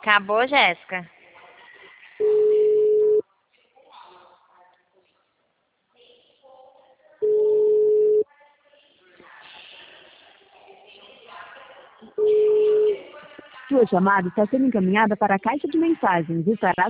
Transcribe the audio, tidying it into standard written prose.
Acabou, Jéssica? Sua chamada está sendo encaminhada para a caixa de mensagens. Estará